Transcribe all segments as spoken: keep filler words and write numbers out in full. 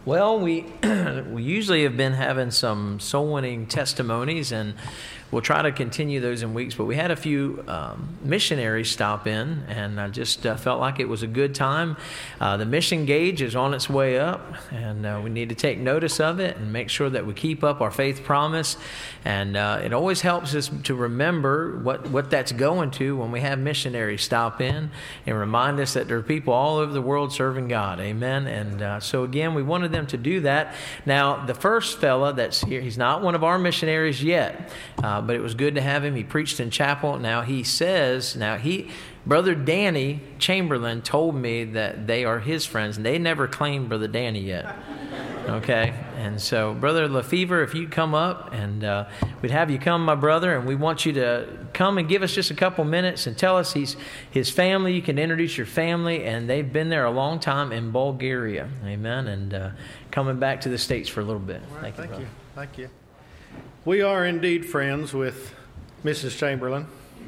Well, we we usually have been having some soul-winning testimonies, and we'll try to continue those in weeks. But we had a few um, missionaries stop in, and I just uh, felt like it was a good time. Uh, the mission gauge is on its way up, and uh, we need to take notice of it and make sure that we keep up our faith promise. And uh, it always helps us to remember what, what that's going to when we have missionaries stop in and remind us that there are people all over the world serving God. Amen. And uh, so again, we wanted them to do that. Now, the first fella that's here, he's not one of our missionaries yet, uh, but it was good to have him. He preached in chapel. Now he says, now he, Brother Danny Chamberlain told me that they are his friends, and they never claimed Brother Danny yet. Okay, and so Brother Lefevre, if you'd come up, and uh, we'd have you come, my brother, and we want you to come and give us just a couple minutes and tell us he's his family. You can introduce your family, and they've been there a long time in Bulgaria. Amen, and uh, coming back to the States for a little bit. Right, thank you, thank brother. you, thank you. We are indeed friends with Missus Chamberlain.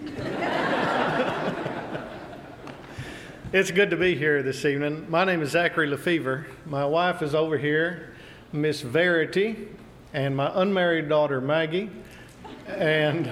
It's good to be here this evening. My name is Zachary Lefevre. My wife is over here, Miss Verity, and my unmarried daughter Maggie, and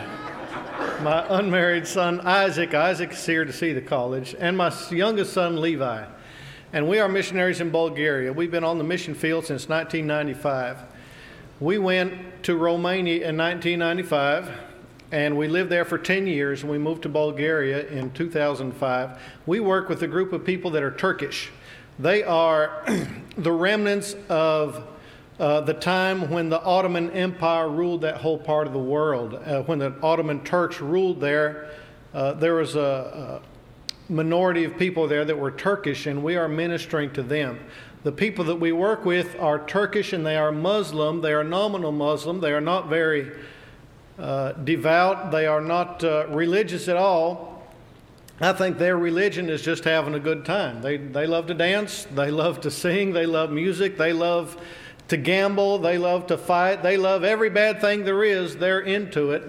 my unmarried son Isaac. Isaac is here to see the college, and my youngest son Levi. And we are missionaries in Bulgaria. We've been on the mission field since nineteen ninety-five. We went to Romania in nineteen ninety-five. And we lived there for ten years, and we moved to Bulgaria in two thousand five. We work with a group of people that are Turkish. They are the remnants of uh, the time when the Ottoman Empire ruled that whole part of the world. Uh, when the Ottoman Turks ruled there, uh, there was a, a minority of people there that were Turkish, and we are ministering to them. The people that we work with are Turkish, and they are Muslim. They are nominal Muslim. They are not very Uh, devout. They are not uh, religious at all. I think their religion is just having a good time. They they love to dance. They love to sing. They love music. They love to gamble. They love to fight. They love every bad thing there is. They're into it.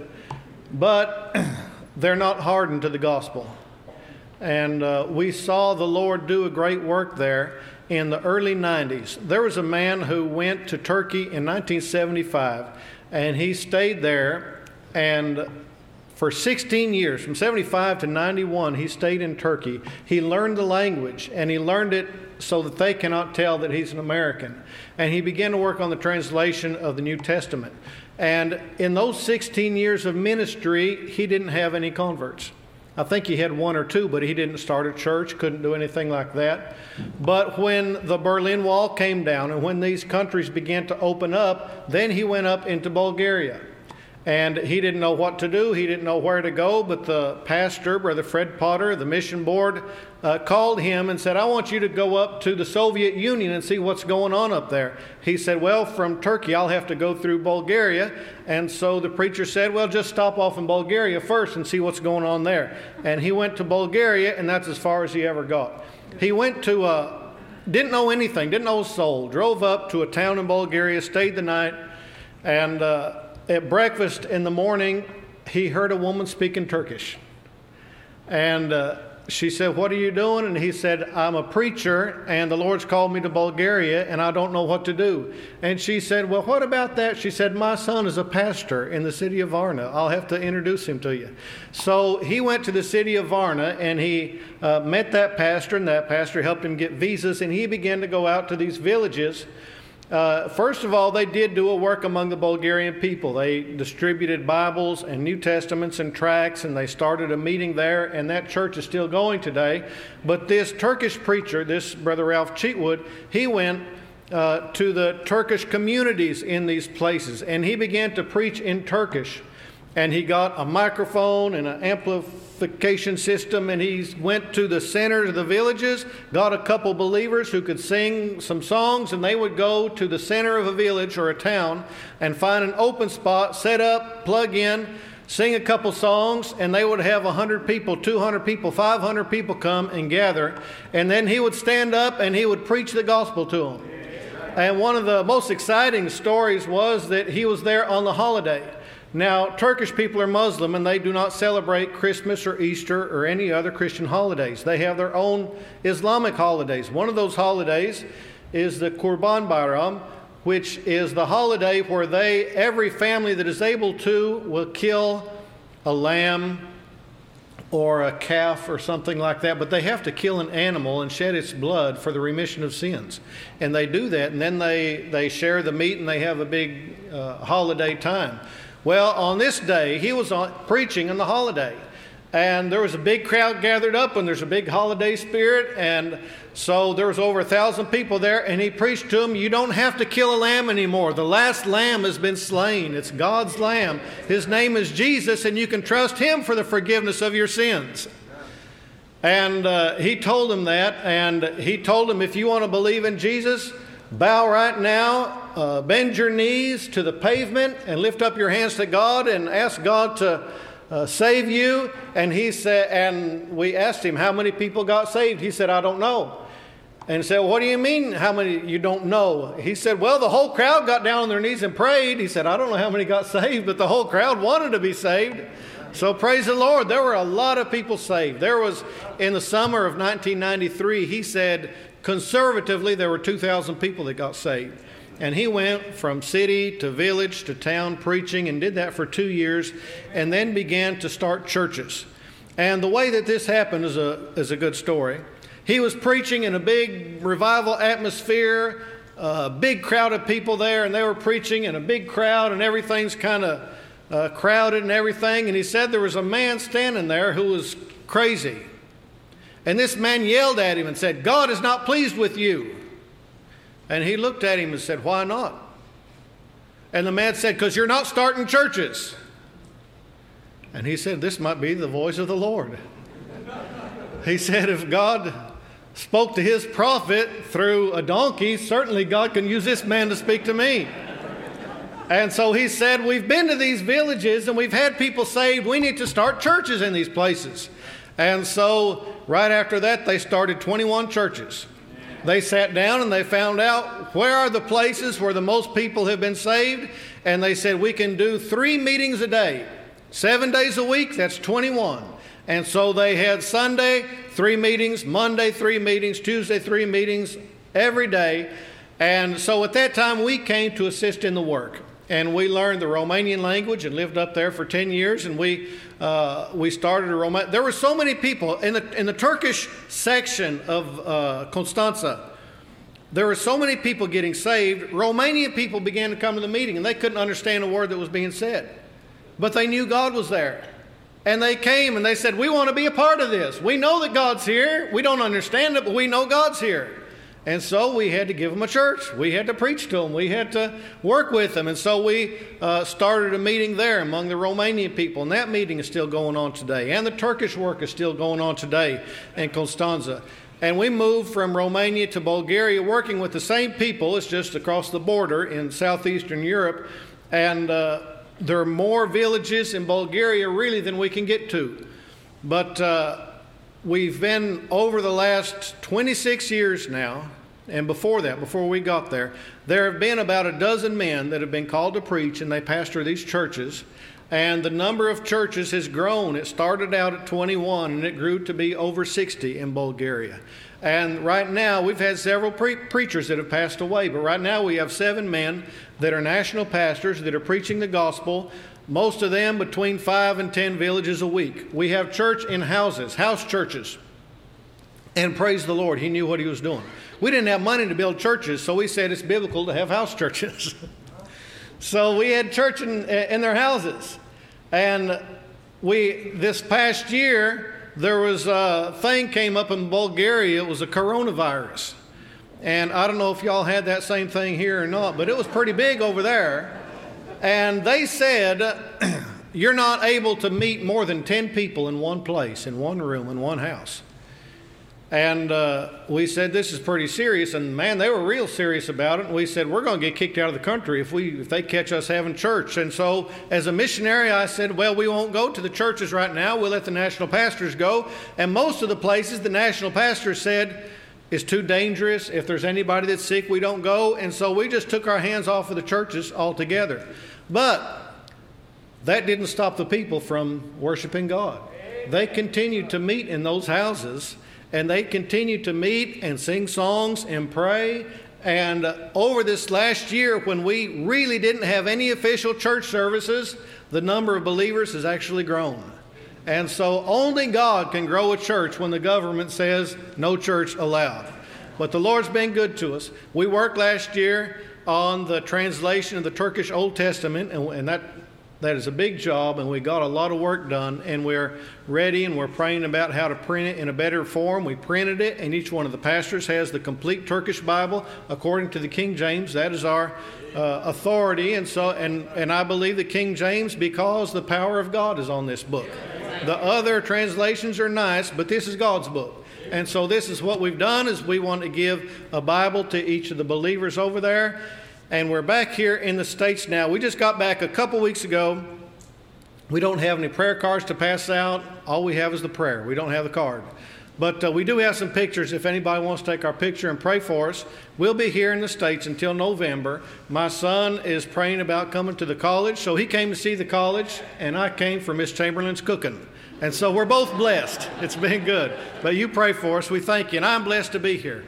But they're not hardened to the gospel. And uh, we saw the Lord do a great work there in the early nineties. There was a man who went to Turkey in nineteen seventy-five, and he stayed there. And for sixteen years, from seventy-five to ninety-one, he stayed in Turkey. He learned the language, and he learned it so that they cannot tell that he's an American. And he began to work on the translation of the New Testament. And in those sixteen years of ministry, he didn't have any converts. I think he had one or two, but he didn't start a church, couldn't do anything like that. But when the Berlin Wall came down and when these countries began to open up, then he went up into Bulgaria. And he didn't know what to do. He didn't know where to go. But the pastor, Brother Fred Potter, the mission board, uh, called him and said, I want you to go up to the Soviet Union and see what's going on up there. He said, well, from Turkey, I'll have to go through Bulgaria. And so the preacher said, well, just stop off in Bulgaria first and see what's going on there. And he went to Bulgaria, and that's as far as he ever got. He went to, uh, didn't know anything, didn't know a soul, drove up to a town in Bulgaria, stayed the night, and uh, at breakfast in the morning, he heard a woman speaking Turkish. And uh, she said, what are you doing? And he said, I'm a preacher, and the Lord's called me to Bulgaria, and I don't know what to do. And she said, well, what about that? She said, my son is a pastor in the city of Varna. I'll have to introduce him to you. So he went to the city of Varna, and he uh, met that pastor, and that pastor helped him get visas, and he began to go out to these villages. Uh, first of all, they did do a work among the Bulgarian people. They distributed Bibles and New Testaments and tracts, and they started a meeting there, and that church is still going today. But this Turkish preacher, this Brother Ralph Cheatwood, he went uh, to the Turkish communities in these places, and he began to preach in Turkish. And he got a microphone and an amplification system, and he went to the centers of the villages, got a couple believers who could sing some songs, and they would go to the center of a village or a town and find an open spot, set up, plug in, sing a couple songs, and they would have one hundred people, two hundred people, five hundred people come and gather. And then he would stand up and he would preach the gospel to them. And one of the most exciting stories was that he was there on the holiday. Now, Turkish people are Muslim, and they do not celebrate Christmas or Easter or any other Christian holidays. They have their own Islamic holidays. One of those holidays is the Kurban Bayram, which is the holiday where they, every family that is able to, will kill a lamb or a calf or something like that, but they have to kill an animal and shed its blood for the remission of sins. And they do that, and then they, they share the meat and they have a big uh, holiday time. Well, on this day, he was on, preaching on the holiday. And there was a big crowd gathered up, and there's a big holiday spirit. And so there was over a thousand people there, and he preached to them, you don't have to kill a lamb anymore. The last lamb has been slain. It's God's lamb. His name is Jesus, and you can trust him for the forgiveness of your sins. And uh, he told them that, and he told them, if you want to believe in Jesus, bow right now, uh, bend your knees to the pavement, and lift up your hands to God, and ask God to Uh, save you. And he said, and we asked him how many people got saved. He said, I don't know. And he said, what do you mean how many you don't know? He said, well, the whole crowd got down on their knees and prayed. He said, I don't know how many got saved, but the whole crowd wanted to be saved. So praise the Lord. There were a lot of people saved. There was, in the summer of nineteen ninety-three, he said, conservatively, there were two thousand people that got saved. And he went from city to village to town preaching, and did that for two years, and then began to start churches. And the way that this happened is a, is a good story. He was preaching in a big revival atmosphere, a big crowd of people there, and they were preaching in a big crowd, and everything's kind of uh, crowded and everything. And he said there was a man standing there who was crazy. And this man yelled at him and said, God is not pleased with you. And he looked at him and said, why not? And the man said, because you're not starting churches. And he said, this might be the voice of the Lord. He said, if God spoke to his prophet through a donkey, certainly God can use this man to speak to me. And so he said, we've been to these villages and we've had people saved. We need to start churches in these places. And so right after that, they started twenty-one churches. They sat down and they found out where are the places where the most people have been saved. And they said, we can do three meetings a day. Seven days a week, that's twenty-one. And so they had Sunday, three meetings, Monday, three meetings, Tuesday, three meetings every day. And so at that time, we came to assist in the work. And we learned the Romanian language and lived up there for ten years. And we uh, we started a Roman. There were so many people in the in the Turkish section of uh, Constanța. There were so many people getting saved. Romanian people began to come to the meeting, and they couldn't understand a word that was being said, but they knew God was there. And they came and they said, we want to be a part of this. We know that God's here. We don't understand it, but we know God's here. And so we had to give them a church. We had to preach to them. We had to work with them. And so we uh, started a meeting there among the Romanian people. And that meeting is still going on today. And the Turkish work is still going on today in Constanța. And we moved from Romania to Bulgaria working with the same people. It's just across the border in southeastern Europe. And uh, there are more villages in Bulgaria really than we can get to. But uh, we've been over the last twenty-six years now, and before that, before we got there, there have been about a dozen men that have been called to preach, and they pastor these churches. And the number of churches has grown. It started out at twenty-one, and it grew to be over sixty in Bulgaria. And right now, we've had several pre- preachers that have passed away, but right now we have seven men that are national pastors that are preaching the gospel, most of them between five and ten villages a week. We have church in houses, house churches. And praise the Lord, he knew what he was doing. We didn't have money to build churches, so we said it's biblical to have house churches. So we had church in, in their houses. And we, this past year, there was a thing came up in Bulgaria. It was a coronavirus. And I don't know if y'all had that same thing here or not, but it was pretty big over there. And they said, you're not able to meet more than ten people in one place, in one room, in one house. And uh, we said, this is pretty serious. And man, they were real serious about it. And we said, we're going to get kicked out of the country if we if they catch us having church. And so as a missionary, I said, well, we won't go to the churches right now. We'll let the national pastors go. And most of the places, the national pastors said, it's too dangerous. If there's anybody that's sick, we don't go. And so we just took our hands off of the churches altogether. But that didn't stop the people from worshiping God. They continued to meet in those houses. And they continued to meet and sing songs and pray And uh, over this last year, when we really didn't have any official church services, the number of believers has actually grown. And so only God can grow a church when the government says no church allowed. But the Lord's been good to us. We worked last year on the translation of the Turkish Old Testament, and, and that that is a big job, and we got a lot of work done, and we're ready, and we're praying about how to print it in a better form. We printed it, and each one of the pastors has the complete Turkish Bible according to the King James. That is our uh, authority, and so and, and I believe the King James because the power of God is on this book. The other translations are nice, but this is God's book. And so this is what we've done, is we want to give a Bible to each of the believers over there. And we're back here in the States now. We just got back a couple weeks ago. We don't have any prayer cards to pass out. All we have is the prayer. We don't have the card. But uh, we do have some pictures if anybody wants to take our picture and pray for us. We'll be here in the States until November. My son is praying about coming to the college, so he came to see the college, and I came for Miss Chamberlain's cooking. And so we're both blessed. It's been good. But you pray for us. We thank you, and I'm blessed to be here.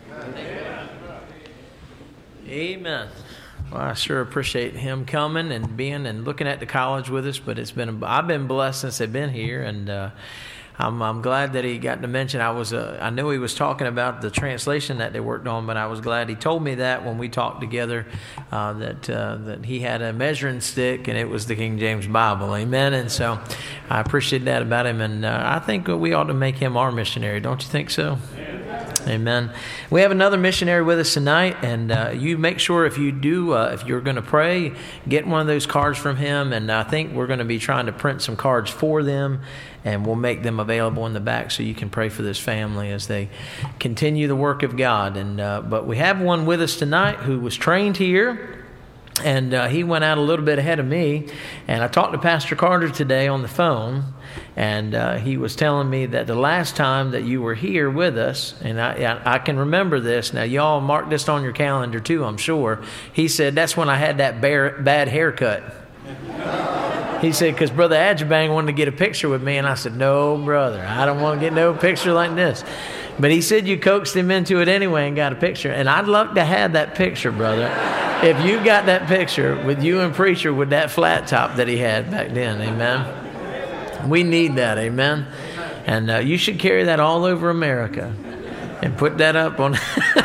Amen. Well, I sure appreciate him coming and being and looking at the college with us. But it's been I've been blessed since I've been here, and uh, I'm I'm glad that he got to mention. I was uh, I know he was talking about the translation that they worked on, but I was glad he told me that when we talked together uh, that uh, that he had a measuring stick and it was the King James Bible. Amen. And so I appreciate that about him, and uh, I think we ought to make him our missionary. Don't you think so? Amen. We have another missionary with us tonight, and uh, you make sure if you do, uh, if you're going to pray, get one of those cards from him, and I think we're going to be trying to print some cards for them, and we'll make them available in the back so you can pray for this family as they continue the work of God. And uh, but we have one with us tonight who was trained here. And uh, he went out a little bit ahead of me, and I talked to Pastor Carter today on the phone, and uh, he was telling me that the last time that you were here with us, and I, I can remember this. Now, y'all mark this on your calendar too, I'm sure. He said, that's when I had that bare, bad haircut. He said, because Brother Adjabang wanted to get a picture with me, and I said, no, brother, I don't want to get no picture like this. But he said you coaxed him into it anyway and got a picture. And I'd love to have that picture, brother. If you got that picture with you and Preacher with that flat top that he had back then, amen. We need that, amen. And uh, you should carry that all over America and put that up on.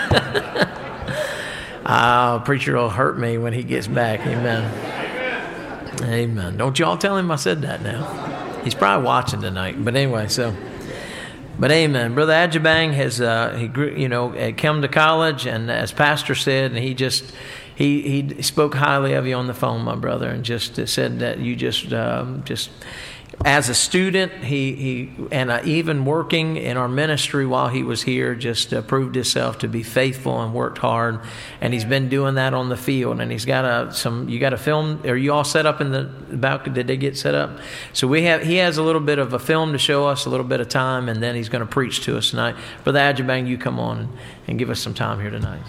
Oh, Preacher will hurt me when he gets back, amen. Amen. Don't y'all tell him I said that now. He's probably watching tonight. But anyway, so. But amen. Brother Adjabang has, uh, he grew, you know, had come to college, and as Pastor said, and he just, he he spoke highly of you on the phone, my brother, and just said that you just, um, just, as a student, he he and uh, even working in our ministry while he was here, just uh, proved himself to be faithful and worked hard, and he's been doing that on the field. And he's got a some. You got a film? Are you all set up in the balcony? Did they get set up? So we have. He has a little bit of a film to show us, a little bit of time, and then he's going to preach to us tonight. Brother Adjabang, you come on and, and give us some time here tonight.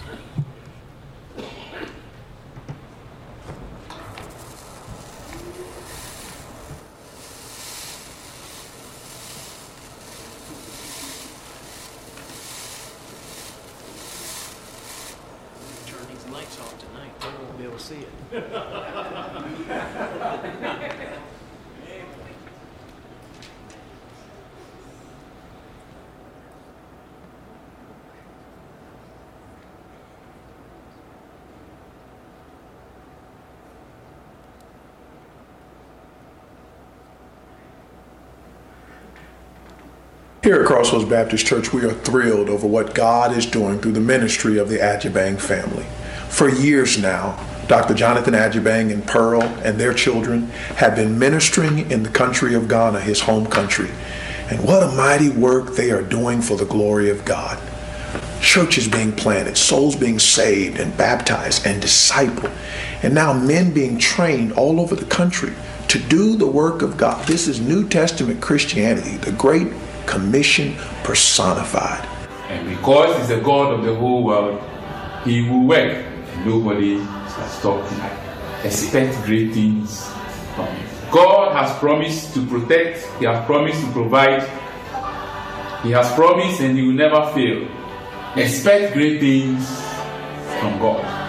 Here at Crossroads Baptist Church, we are thrilled over what God is doing through the ministry of the Adjabang family. For years now, Doctor Jonathan Adjabang and Pearl and their children have been ministering in the country of Ghana, his home country. And what a mighty work they are doing for the glory of God. Churches being planted, souls being saved and baptized and discipled, and now men being trained all over the country to do the work of God. This is New Testament Christianity, the Great Commission personified. And because he's the God of the whole world, he will work. Nobody shall stop him. Expect great things from him. God has promised to protect. He has promised to provide. He has promised and he will never fail. Expect great things from God.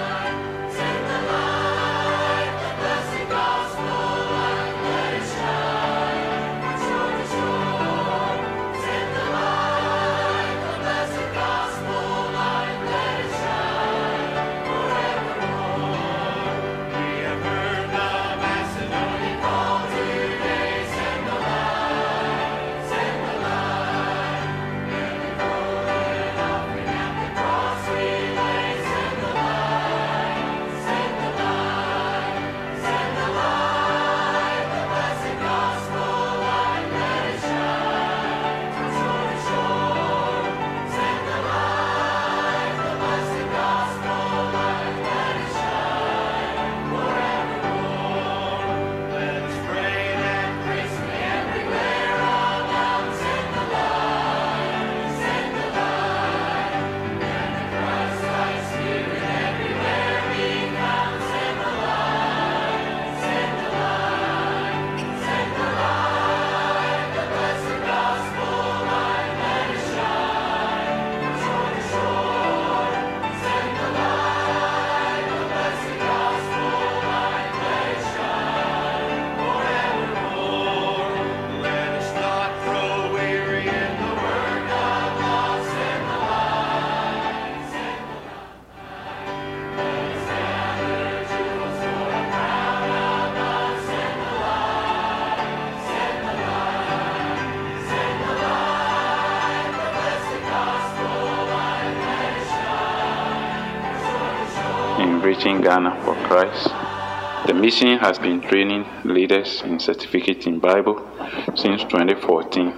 Reaching Ghana for Christ. The mission has been training leaders in certificate in Bible since twenty fourteen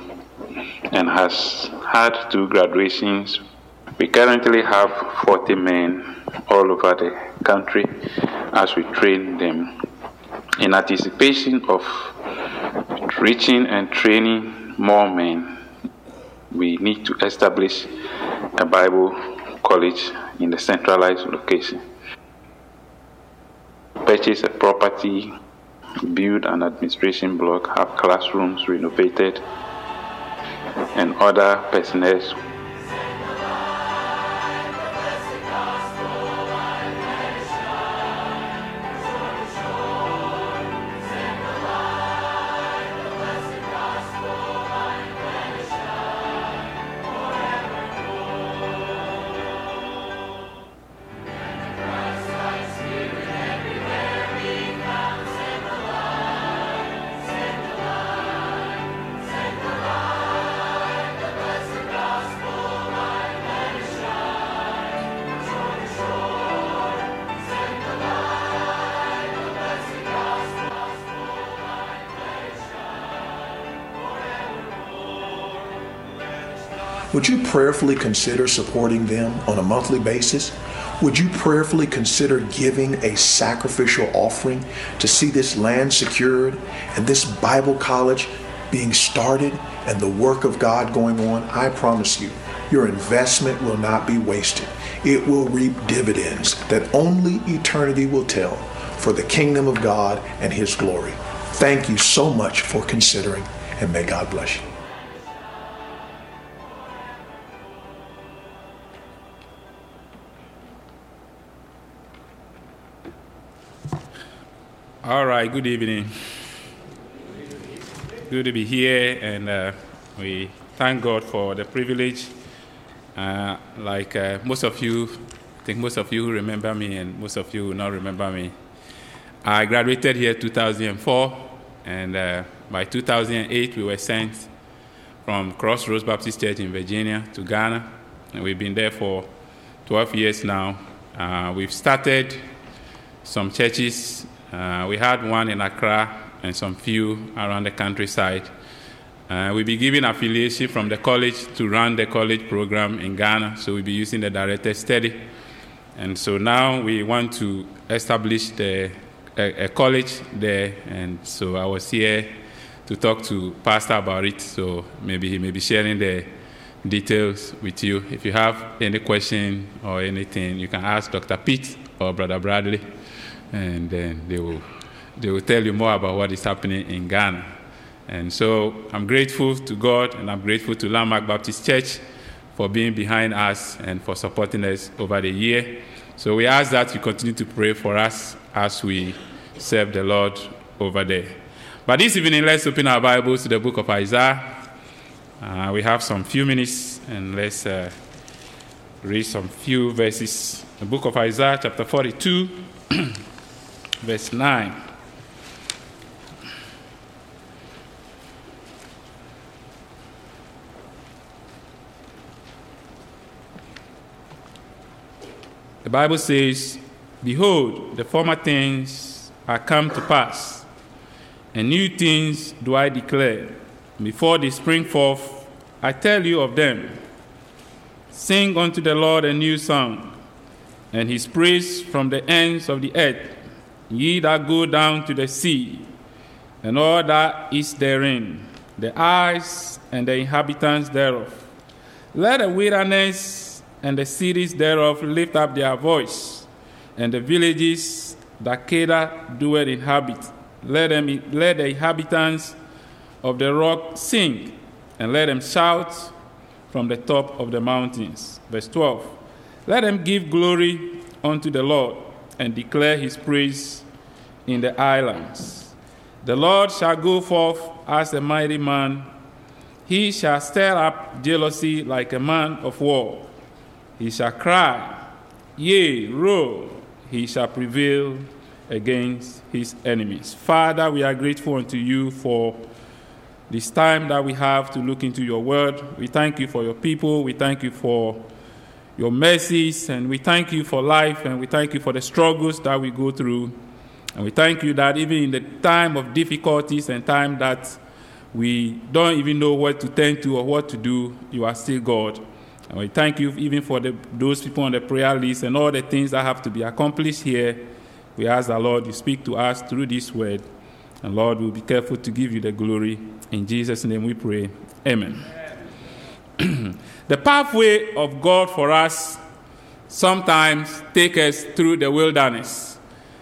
and has had two graduations. We currently have forty men all over the country as we train them. In anticipation of reaching and training more men, we need to establish a Bible college in the centralized location. Purchase a property, build an administration block, have classrooms renovated, and other personnel. Would you prayerfully consider supporting them on a monthly basis? Would you prayerfully consider giving a sacrificial offering to see this land secured and this Bible college being started and the work of God going on? I promise you, your investment will not be wasted. It will reap dividends that only eternity will tell for the kingdom of God and His glory. Thank you so much for considering, and may God bless you. All right, good evening. Good to be here, and uh, we thank God for the privilege. Uh, like uh, most of you, I think most of you remember me, and most of you will not remember me. I graduated here in two thousand four, and uh, by two thousand eight, we were sent from Crossroads Baptist Church in Virginia to Ghana, and we've been there for twelve years now. Uh, we've started some churches. Uh, we had one in Accra and some few around the countryside. Uh, we'll be giving affiliation from the college to run the college program in Ghana, so we'll be using the directed study. And so now we want to establish the, a, a college there, and so I was here to talk to Pastor about it, so maybe he may be sharing the details with you. If you have any question or anything, you can ask Doctor Pete or Brother Bradley, and then they will they will tell you more about what is happening in Ghana. And so I'm grateful to God, and I'm grateful to Landmark Baptist Church for being behind us and for supporting us over the year. So we ask that you continue to pray for us as we serve the Lord over there. But this evening, let's open our Bibles to the book of Isaiah. Uh, we have some few minutes, and let's uh, read some few verses. The book of Isaiah, chapter forty-two, verse nine. The Bible says, "Behold, the former things are come to pass, and new things do I declare. Before they spring forth, I tell you of them. Sing unto the Lord a new song, and his praise from the ends of the earth, ye that go down to the sea, and all that is therein, the isles and the inhabitants thereof. Let the wilderness and the cities thereof lift up their voice, and the villages that Kedar doeth inhabit. Let them, let the inhabitants of the rock sing, and let them shout from the top of the mountains." Verse twelve. "Let them give glory unto the Lord, and declare his praise in the islands. The Lord shall go forth as a mighty man. He shall stir up jealousy like a man of war. He shall cry, yea, roar. He shall prevail against his enemies." Father, we are grateful unto you for this time that we have to look into your word. We thank you for your people. We thank you for your mercies, and we thank you for life, and we thank you for the struggles that we go through. And we thank you that even in the time of difficulties and time that we don't even know what to turn to or what to do, you are still God. And we thank you even for the, those people on the prayer list and all the things that have to be accomplished here. We ask that, Lord, you speak to us through this word. And Lord, we'll be careful to give you the glory. In Jesus' name we pray. Amen. Amen. The pathway of God for us sometimes takes us through the wilderness.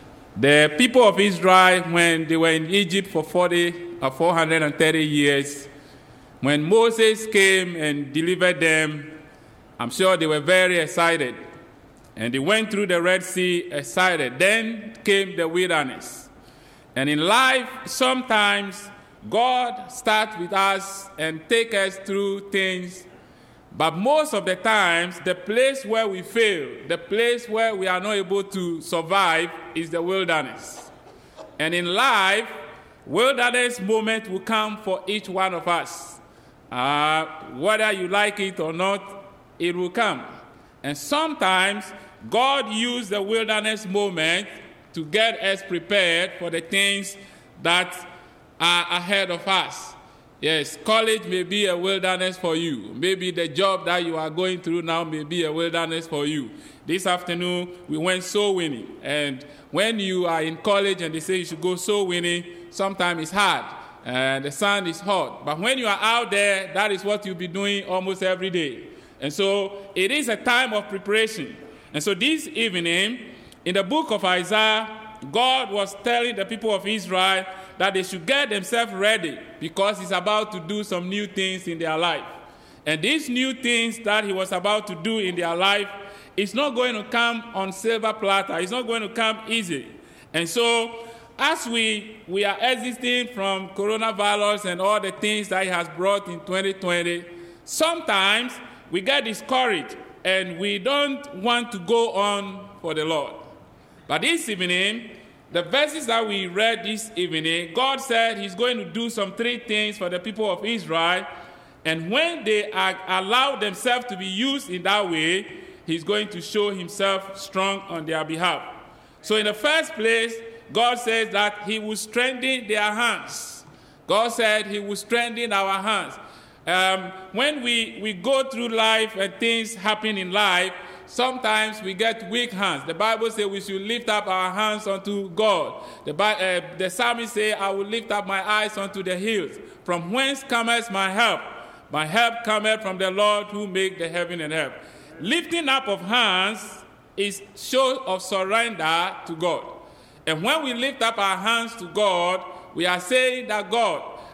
The people of Israel, when they were in Egypt for forty or four hundred thirty years, when Moses came and delivered them, I'm sure they were very excited. And they went through the Red Sea excited. Then came the wilderness. And in life, sometimes God starts with us and takes us through things. But most of the times, the place where we fail, the place where we are not able to survive is the wilderness. And in life, wilderness moment will come for each one of us. Uh, whether you like it or not, it will come. And sometimes, God used the wilderness moment to get us prepared for the things that are ahead of us. Yes, college may be a wilderness for you. Maybe the job that you are going through now may be a wilderness for you. This afternoon, we went soul winning. And when you are in college and they say you should go soul winning, sometimes it's hard. And the sun is hot. But when you are out there, that is what you'll be doing almost every day. And so it is a time of preparation. And so this evening, in the book of Isaiah, God was telling the people of Israel that they should get themselves ready because he's about to do some new things in their life. And these new things that he was about to do in their life is not going to come on silver platter. It's not going to come easy. And so as we, we are exiting from coronavirus and all the things that he has brought in twenty twenty, sometimes we get discouraged and we don't want to go on for the Lord. But this evening, the verses that we read this evening, God said he's going to do some three things for the people of Israel. And when they are, allow themselves to be used in that way, he's going to show himself strong on their behalf. So in the first place, God says that he will strengthen their hands. God said he will strengthen our hands. Um, when we, we go through life and things happen in life, sometimes we get weak hands. The Bible says we should lift up our hands unto God. The, uh, the psalmist says, I will lift up my eyes unto the hills. From whence cometh my help? My help cometh from the Lord who made the heaven and earth. Lifting up of hands is show of surrender to God. And when we lift up our hands to God, we are saying that God,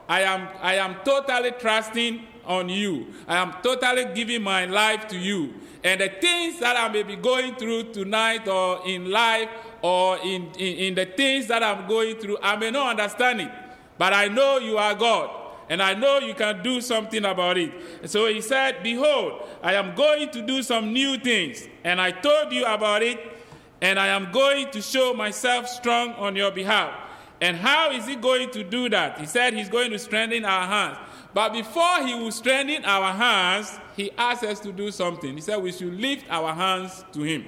I am, I am totally trusting on you. I am totally giving my life to you. And the things that I may be going through tonight or in life or in, in, in the things that I'm going through, I may not understand it. But I know you are God. And I know you can do something about it. And so he said, behold, I am going to do some new things. And I told you about it. And I am going to show myself strong on your behalf. And how is he going to do that? He said he's going to strengthen our hands. But before he will strengthen our hands, he asked us to do something. He said we should lift our hands to him.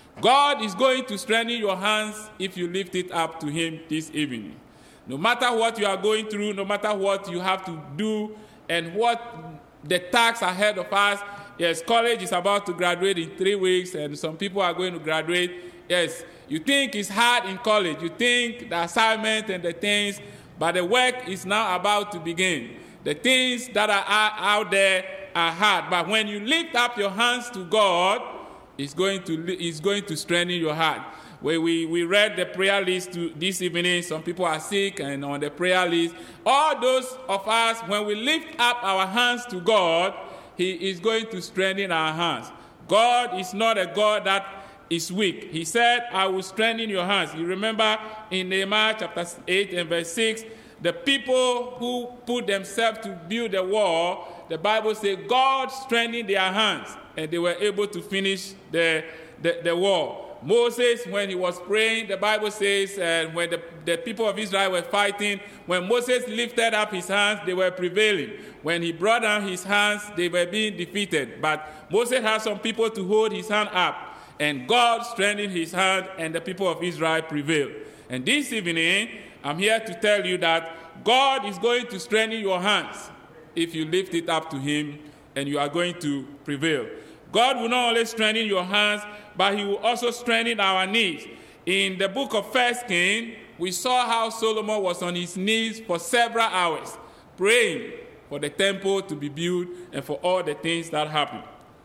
God is going to strengthen your hands if you lift it up to him this evening. No matter what you are going through, no matter what you have to do, and what the tasks ahead of us. Yes, college is about to graduate in three weeks, and some people are going to graduate. Yes, you think it's hard in college. You think the assignment and the things, but the work is now about to begin. The things that are out there are hard, but when you lift up your hands to God, it's going to, it's going to strengthen your heart. Where we, we read the prayer list to this evening, some people are sick and on the prayer list. All those of us, when we lift up our hands to God, he is going to strengthen our hands. God is not a God that is weak. He said, I will strengthen your hands. You remember in Nehemiah chapter eight and verse six, the people who put themselves to build the wall, the Bible says God strengthened their hands and they were able to finish the, the, the wall. Moses, when he was praying, the Bible says, uh, when the, the people of Israel were fighting, when Moses lifted up his hands, they were prevailing. When he brought down his hands, they were being defeated. But Moses had some people to hold his hand up, and God strengthened his hand, and the people of Israel prevailed. And this evening, I'm here to tell you that God is going to strengthen your hands if you lift it up to him, and you are going to prevail. God will not only strengthen your hands, but he will also strengthen our knees. In the book of First Kings, we saw how Solomon was on his knees for several hours, praying for the temple to be built and for all the things that happen.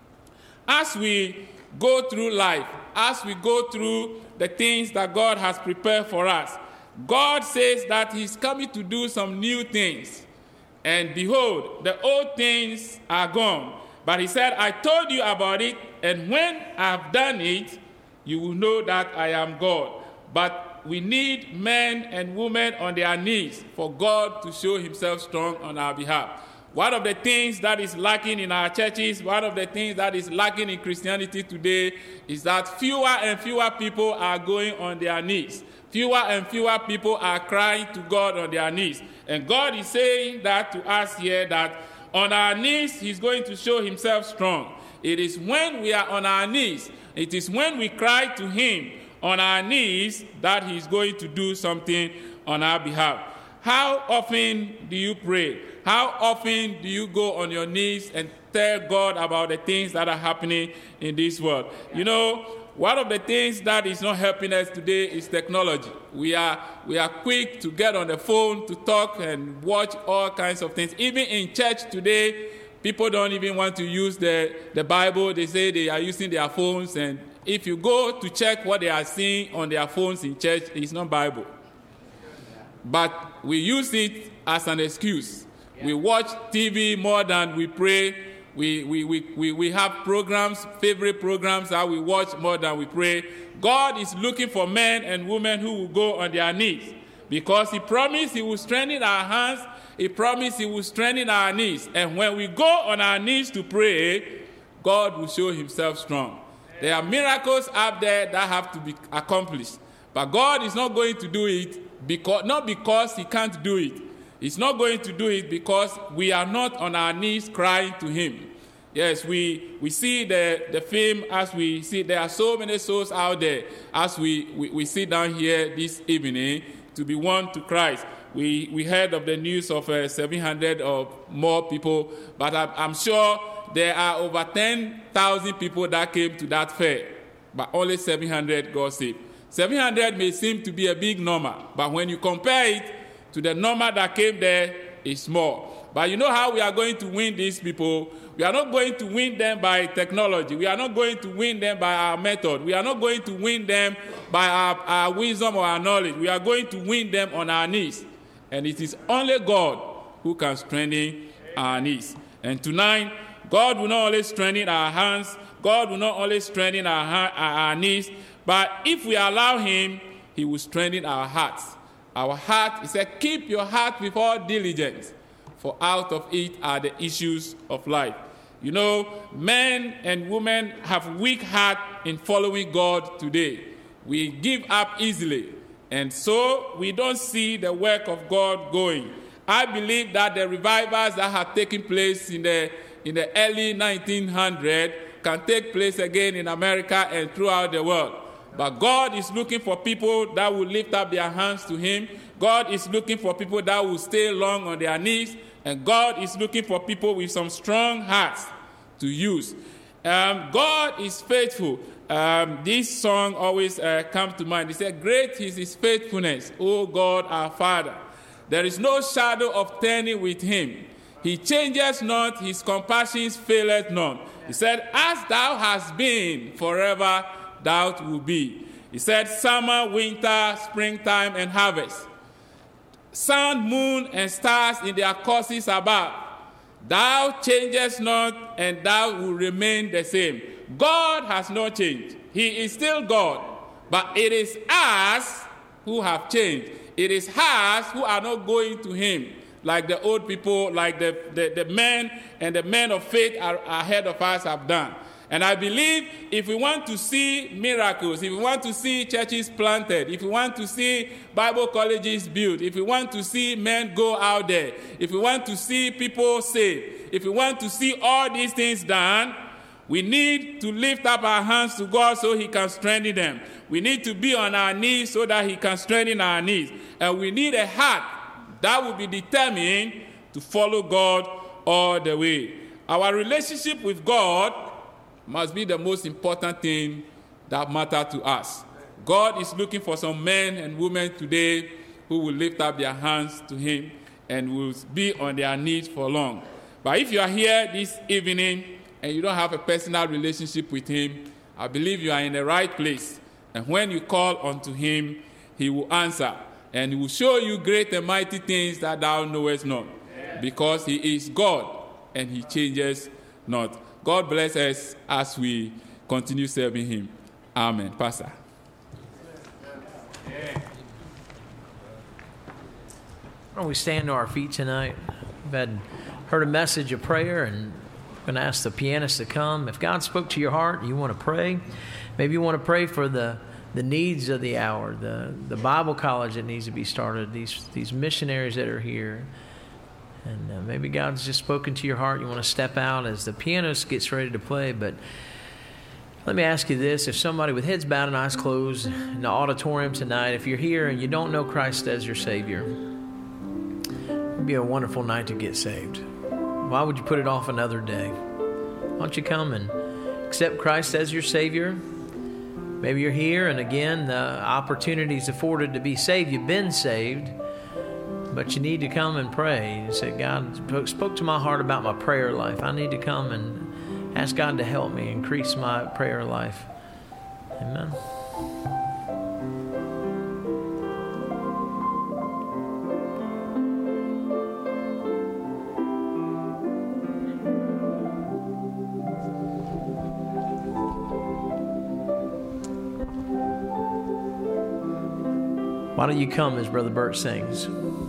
As we go through life, as we go through the things that God has prepared for us, God says that he's coming to do some new things. And behold, the old things are gone. But he said, I told you about it, and when I've done it, you will know that I am God. But we need men and women on their knees for God to show himself strong on our behalf. One of the things that is lacking in our churches, one of the things that is lacking in Christianity today is that fewer and fewer people are going on their knees. Fewer and fewer people are crying to God on their knees. And God is saying that to us here, that on our knees, he's going to show himself strong. It is when we are on our knees, it is when we cry to him on our knees that he's going to do something on our behalf. How often do you pray? How often do you go on your knees and tell God about the things that are happening in this world? You know, one of the things that is not helping us today is technology. We are, we are quick to get on the phone, to talk and watch all kinds of things. Even in church today, people don't even want to use the, the Bible. They say they are using their phones. And if you go to check what they are seeing on their phones in church, it's not Bible. But we use it as an excuse. We watch T V more than we pray. We, we, we, we, we have programs, favorite programs that we watch more than we pray. God is looking for men and women who will go on their knees because he promised he will strengthen our hands. He promised he will strengthen our knees. And when we go on our knees to pray, God will show himself strong. There are miracles out there that have to be accomplished. But God is not going to do it, because, not because he can't do it. He's not going to do it because we are not on our knees crying to him. Yes, we, we see the, the film as we see there are so many souls out there as we, we, we sit down here this evening to be won to Christ. We, we heard of the news of uh, seven hundred or more people, but I'm, I'm sure there are over ten thousand people that came to that fair, but only seven hundred got saved. seven hundred may seem to be a big number, but when you compare it to the number that came there, it's small. But you know how we are going to win these people? We are not going to win them by technology. We are not going to win them by our method. We are not going to win them by our, our wisdom or our knowledge. We are going to win them on our knees. And it is only God who can strengthen our knees. And tonight, God will not only strengthen our hands, God will not only strengthen our, our, our knees, but if we allow him, he will strengthen our hearts. Our heart, he said, keep your heart with all diligence, for out of it are the issues of life. You know, men and women have weak heart in following God today. We give up easily, and so we don't see the work of God going. I believe that the revivals that have taken place in the in the early nineteen hundreds can take place again in America and throughout the world. But God is looking for people that will lift up their hands to him. God is looking for people that will stay long on their knees. And God is looking for people with some strong hearts to use. Um, God is faithful. Um, this song always uh, comes to mind. It said, great is his faithfulness, O God our Father. There is no shadow of turning with him. He changes not, his compassions faileth not. He said, as thou hast been, forever thou wilt be. He said, summer, winter, springtime, and harvest. Sun, moon, and stars in their courses above. Thou changest not, and thou will remain the same. God has not changed. He is still God. But it is us who have changed. It is us who are not going to him, like the old people, like the, the, the men and the men of faith are, ahead of us have done. And I believe if we want to see miracles, if we want to see churches planted, if we want to see Bible colleges built, if we want to see men go out there, if we want to see people saved, if we want to see all these things done, we need to lift up our hands to God so he can strengthen them. We need to be on our knees so that he can strengthen our knees. And we need a heart that will be determined to follow God all the way. Our relationship with God must be the most important thing that matters to us. God is looking for some men and women today who will lift up their hands to him and will be on their knees for long. But if you are here this evening and you don't have a personal relationship with him, I believe you are in the right place. And when you call unto him, he will answer. And he will show you great and mighty things that thou knowest not. Because he is God and he changes not. God bless us as we continue serving him. Amen. Pastor. Why don't we stand to our feet tonight? We've had heard a message of prayer, and I'm going to ask the pianist to come. If God spoke to your heart, you want to pray. Maybe you want to pray for the, the needs of the hour, the, the Bible college that needs to be started, these, these missionaries that are here. And uh, maybe God's just spoken to your heart. You want to step out as the pianist gets ready to play. But let me ask you this. If somebody with heads bowed and eyes closed in the auditorium tonight, if you're here and you don't know Christ as your Savior, it'd be a wonderful night to get saved. Why would you put it off another day? Why don't you come and accept Christ as your Savior? Maybe you're here and again the opportunity is afforded to be saved. You've been saved. But you need to come and pray. You say, God spoke to my heart about my prayer life. I need to come and ask God to help me increase my prayer life. Amen. Why don't you come as Brother Bert sings?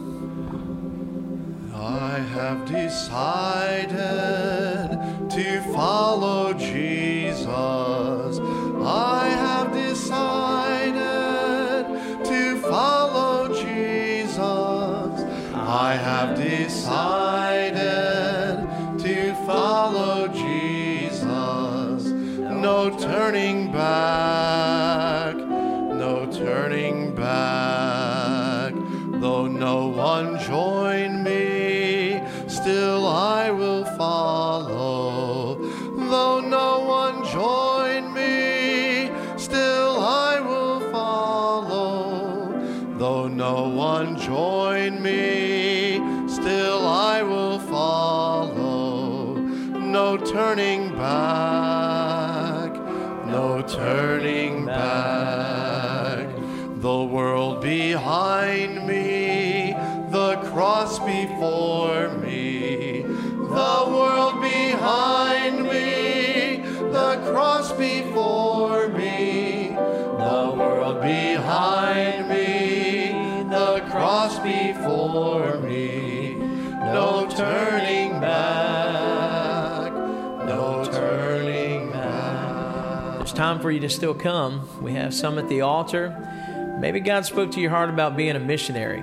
I have decided to follow Jesus. I have decided to follow Jesus. I have decided to follow Jesus. No turning back, no turning back. Though no one join me, still I will follow. Though no one join me, still I will follow. Though no one join me, still I will follow. No turning back, no turning back. The world behind me, the cross before me, the world behind me, the cross before me, the world behind me, the cross before me, no turning back, no turning back. There's time for you to still come. We have some at the altar. Maybe God spoke to your heart about being a missionary.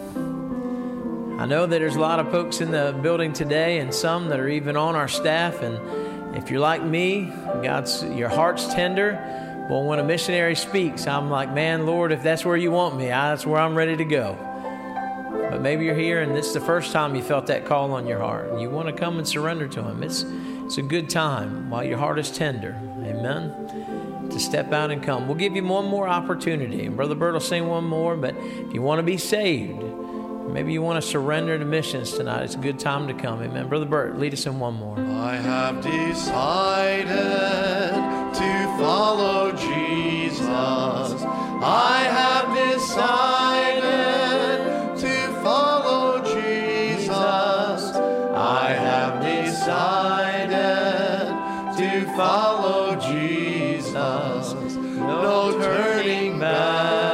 I know that there's a lot of folks in the building today and some that are even on our staff. And if you're like me, God's, your heart's tender. Well, when a missionary speaks, I'm like, man, Lord, if that's where you want me, I, that's where I'm ready to go. But maybe you're here and this is the first time you felt that call on your heart. And you want to come and surrender to Him. It's, it's a good time while your heart is tender. Amen. To step out and come. We'll give you one more opportunity. And Brother Bert will sing one more. But if you want to be saved, maybe you want to surrender to missions tonight, it's a good time to come. Amen. Brother Bert, lead us in one more. I have decided to follow Jesus. I have decided to follow Jesus. I have decided to follow Jesus. No turning back.